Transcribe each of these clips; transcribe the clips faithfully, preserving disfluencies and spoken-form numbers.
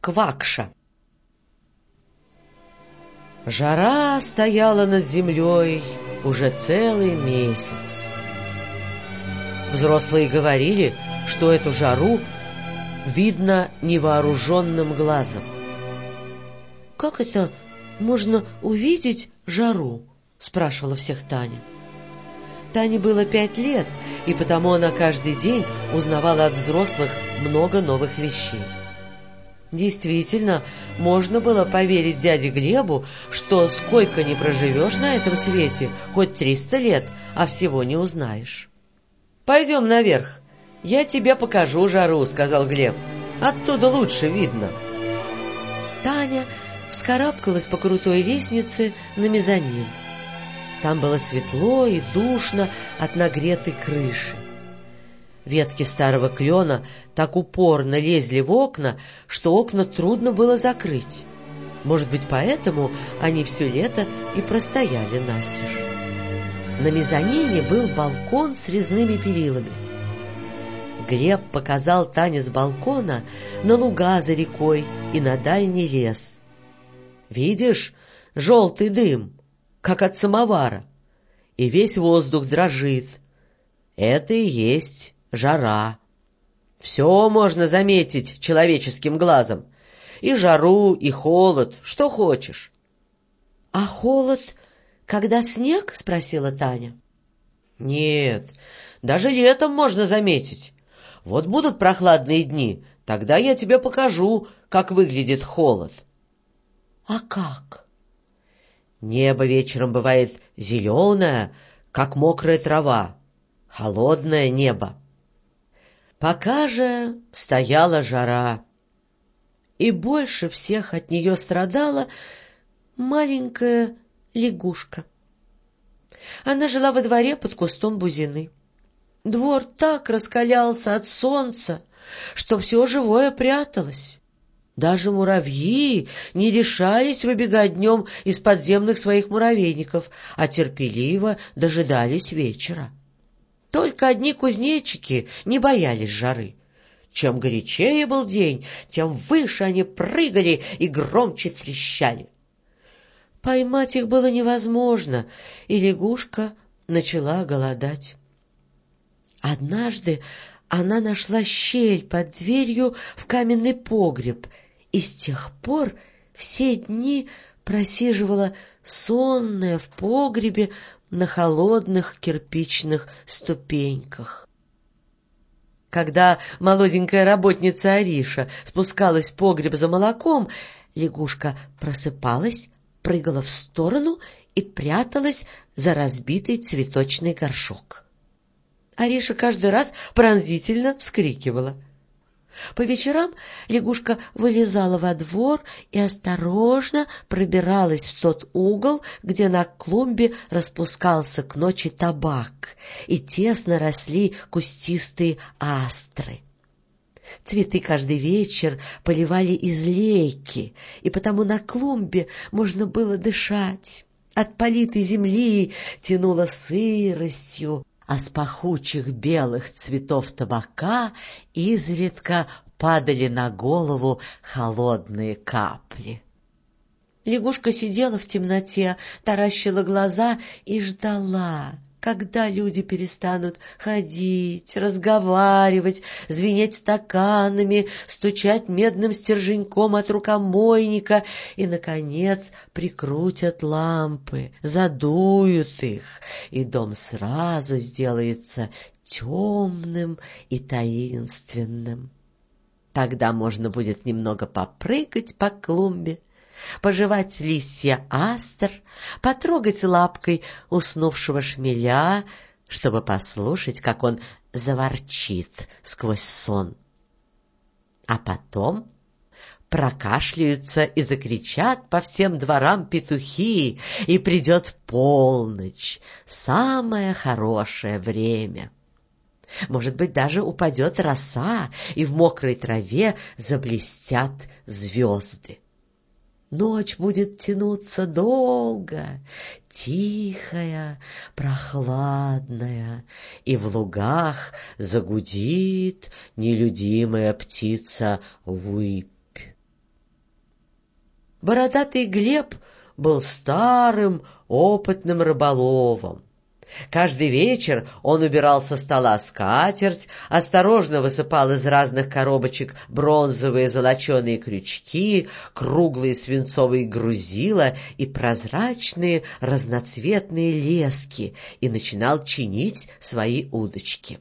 Квакша. Жара стояла над землей уже целый месяц. Взрослые говорили, что эту жару видно невооруженным глазом. — Как это можно увидеть жару? — спрашивала всех Таня. Тане было пять лет, и потому она каждый день узнавала от взрослых много новых вещей. Действительно, можно было поверить дяде Глебу, что сколько ни проживешь на этом свете, хоть триста лет, а всего не узнаешь. — Пойдем наверх, я тебе покажу жару, — сказал Глеб. — Оттуда лучше видно. Таня вскарабкалась по крутой лестнице на мезонин. Там было светло и душно от нагретой крыши. Ветки старого клена так упорно лезли в окна, что окна трудно было закрыть. Может быть, поэтому они все лето и простояли настежь. На мезонине был балкон с резными перилами. Глеб показал Тане с балкона на луга за рекой и на дальний лес. «Видишь, желтый дым, как от самовара, и весь воздух дрожит. Это и есть жара. Все можно заметить человеческим глазом. И жару, и холод, что хочешь». — А холод, когда снег? — спросила Таня. — Нет, даже летом можно заметить. Вот будут прохладные дни, тогда я тебе покажу, как выглядит холод. — А как? — Небо вечером бывает зеленое, как мокрая трава. Холодное небо. Пока же стояла жара, и больше всех от нее страдала маленькая лягушка. Она жила во дворе под кустом бузины. Двор так раскалялся от солнца, что все живое пряталось. Даже муравьи не решались выбегать днем из подземных своих муравейников, а терпеливо дожидались вечера. Только одни кузнечики не боялись жары. Чем горячее был день, тем выше они прыгали и громче трещали. Поймать их было невозможно, и лягушка начала голодать. Однажды она нашла щель под дверью в каменный погреб, и с тех пор все дни просиживала сонная в погребе на холодных кирпичных ступеньках. Когда молоденькая работница Ариша спускалась в погреб за молоком, лягушка просыпалась, прыгала в сторону и пряталась за разбитый цветочный горшок. Ариша каждый раз пронзительно вскрикивала. По вечерам лягушка вылезала во двор и осторожно пробиралась в тот угол, где на клумбе распускался к ночи табак и тесно росли кустистые астры. Цветы каждый вечер поливали из лейки, и потому на клумбе можно было дышать. От политой земли тянуло сыростью, а с пахучих белых цветов табака изредка падали на голову холодные капли. Лягушка сидела в темноте, таращила глаза и ждала, когда люди перестанут ходить, разговаривать, звенеть стаканами, стучать медным стерженьком от рукомойника и, наконец, прикрутят лампы, задуют их, и дом сразу сделается темным и таинственным. Тогда можно будет немного попрыгать по клумбе, пожевать листья астр, потрогать лапкой уснувшего шмеля, чтобы послушать, как он заворчит сквозь сон. А потом прокашляются и закричат по всем дворам петухи, и придет полночь, самое хорошее время. Может быть, даже упадет роса, и в мокрой траве заблестят звезды. Ночь будет тянуться долго, тихая, прохладная, и в лугах загудит нелюдимая птица выпь. Бородатый Глеб был старым, опытным рыболовом. Каждый вечер он убирал со стола скатерть, осторожно высыпал из разных коробочек бронзовые золоченые крючки, круглые свинцовые грузила и прозрачные разноцветные лески и начинал чинить свои удочки.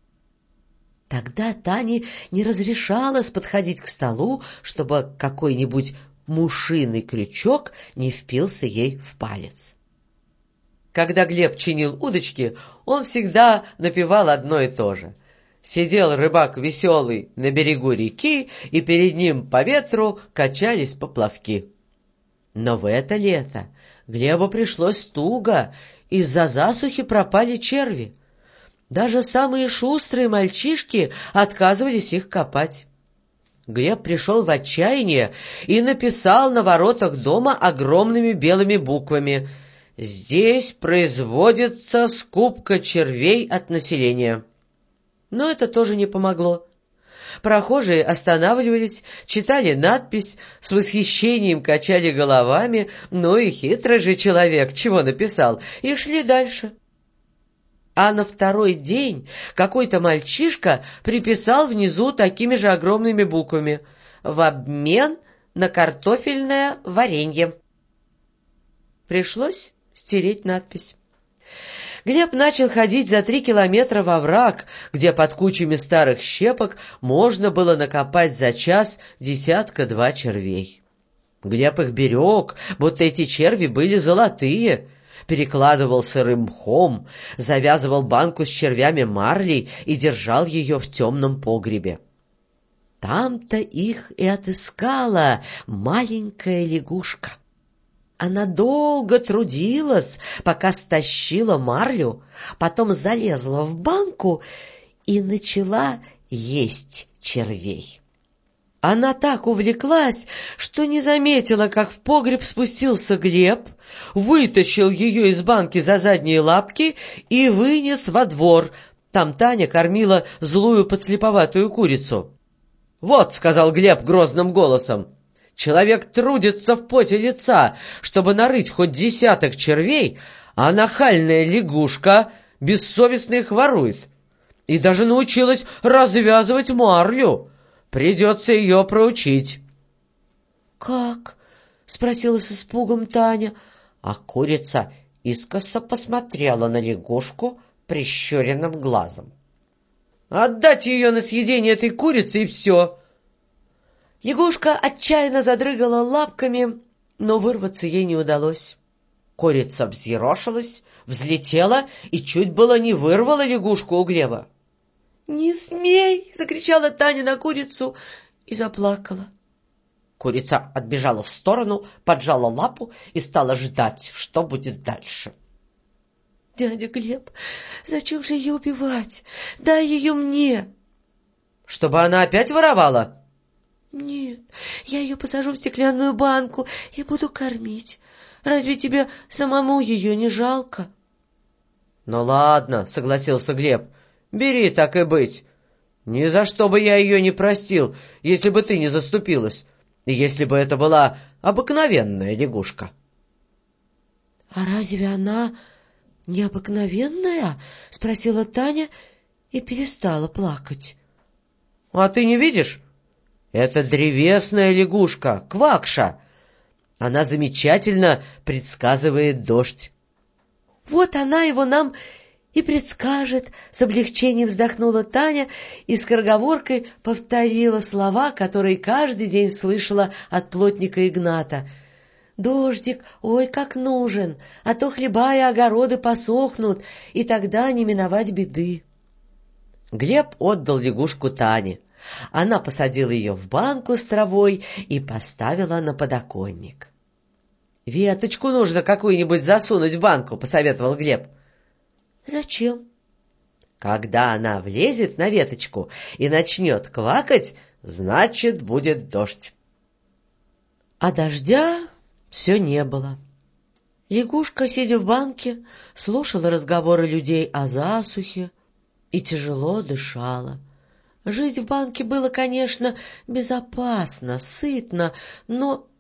Тогда Тане не разрешалось подходить к столу, чтобы какой-нибудь мушиный крючок не впился ей в палец. Когда Глеб чинил удочки, он всегда напевал одно и то же. Сидел рыбак веселый на берегу реки, и перед ним по ветру качались поплавки. Но в это лето Глебу пришлось туго, из-за засухи пропали черви. Даже самые шустрые мальчишки отказывались их копать. Глеб пришел в отчаяние и написал на воротах дома огромными белыми буквами: «Здесь производится скупка червей от населения». Но это тоже не помогло. Прохожие останавливались, читали надпись, с восхищением качали головами, ну и хитрый же человек, чего написал, и шли дальше. А на второй день какой-то мальчишка приписал внизу такими же огромными буквами: «В обмен на картофельное варенье». Пришлось стереть надпись. Глеб начал ходить за три километра во враг, где под кучами старых щепок можно было накопать за час десятка-два червей. Глеб их берег, будто эти черви были золотые, перекладывал сырым мхом, завязывал банку с червями марлей и держал ее в темном погребе. Там-то их и отыскала маленькая лягушка. Она долго трудилась, пока стащила марлю, потом залезла в банку и начала есть червей. Она так увлеклась, что не заметила, как в погреб спустился Глеб, вытащил ее из банки за задние лапки и вынес во двор. Там Таня кормила злую подслеповатую курицу. «Вот», — сказал Глеб грозным голосом, — «человек трудится в поте лица, чтобы нарыть хоть десяток червей, а нахальная лягушка бессовестно их ворует. И даже научилась развязывать марлю. Придется ее проучить». «Как?» — спросила с испугом Таня, а курица искоса посмотрела на лягушку прищуренным глазом. «Отдать ее на съедение этой курице, и все». Лягушка отчаянно задрыгала лапками, но вырваться ей не удалось. Курица взъерошилась, взлетела и чуть было не вырвала лягушку у Глеба. «Не смей!» — закричала Таня на курицу и заплакала. Курица отбежала в сторону, поджала лапу и стала ждать, что будет дальше. «Дядя Глеб, зачем же ее убивать? Дай ее мне!» «Чтобы она опять воровала?» «Нет, я ее посажу в стеклянную банку и буду кормить. Разве тебе самому ее не жалко?» «Ну ладно», — согласился Глеб, — «бери, так и быть. Ни за что бы я ее не простил, если бы ты не заступилась, и если бы это была обыкновенная лягушка». «А разве она необыкновенная?» — спросила Таня и перестала плакать. «А ты не видишь? Это древесная лягушка, Квакша. Она замечательно предсказывает дождь». «Вот она его нам и предскажет», — с облегчением вздохнула Таня и скороговоркой повторила слова, которые каждый день слышала от плотника Игната. «Дождик, ой, как нужен, а то хлеба и огороды посохнут, и тогда не миновать беды». Глеб отдал лягушку Тане. Она посадила ее в банку с травой и поставила на подоконник. «Веточку нужно какую-нибудь засунуть в банку», — посоветовал Глеб. «Зачем?» «Когда она влезет на веточку и начнет квакать, значит, будет дождь». А дождя все не было. Лягушка, сидя в банке, слушала разговоры людей о засухе и тяжело дышала. Жить в банке было, конечно, безопасно, сытно, но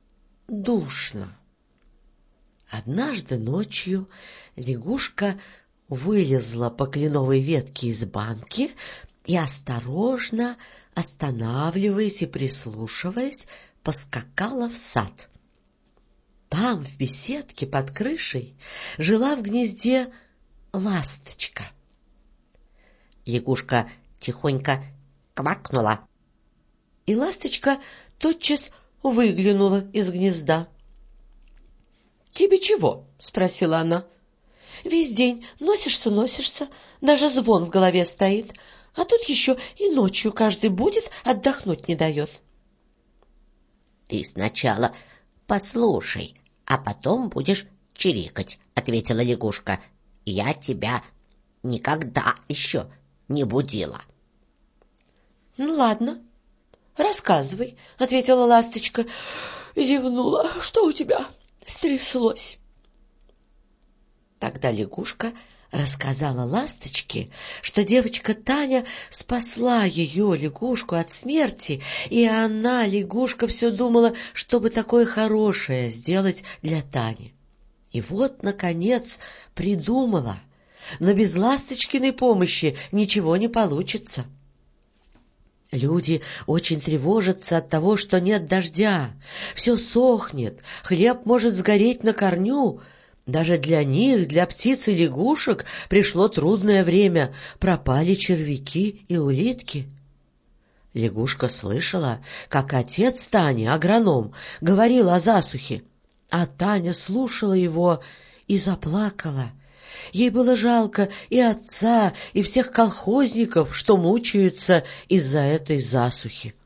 душно. Однажды ночью лягушка вылезла по кленовой ветке из банки и, осторожно, останавливаясь и прислушиваясь, поскакала в сад. Там, в беседке под крышей, жила в гнезде ласточка. Лягушка тихонько квакнула, и ласточка тотчас выглянула из гнезда. — Тебе чего? — спросила она. — Весь день носишься-носишься, даже звон в голове стоит, а тут еще и ночью каждый будет, отдохнуть не дает. — Ты сначала послушай, а потом будешь чирикать, — ответила лягушка. — Я тебя никогда еще не будила. — Ну, ладно, рассказывай, — ответила ласточка. Зевнула. — Что у тебя стряслось? Тогда лягушка рассказала ласточке, что девочка Таня спасла ее, лягушку, от смерти, и она, лягушка, все думала, чтобы такое хорошее сделать для Тани. И вот, наконец, придумала, но без ласточкиной помощи ничего не получится. Люди очень тревожатся от того, что нет дождя, все сохнет, хлеб может сгореть на корню. Даже для них, для птиц и лягушек, пришло трудное время, пропали червяки и улитки. Лягушка слышала, как отец Тани, агроном, говорил о засухе, а Таня слушала его и заплакала. Ей было жалко и отца, и всех колхозников, что мучаются из-за этой засухи.